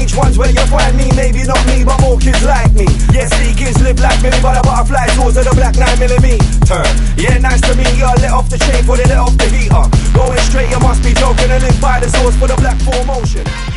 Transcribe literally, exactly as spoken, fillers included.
Strange ones where you find me, maybe not me, but more kids like me. Yes, yeah, kids live like Millie, but the butterfly tours of the black nine millimeter. Yeah, nice to meet ya. Let off the chain for they let off the heater. Going straight, you must be joking and live by the source for the black four motion.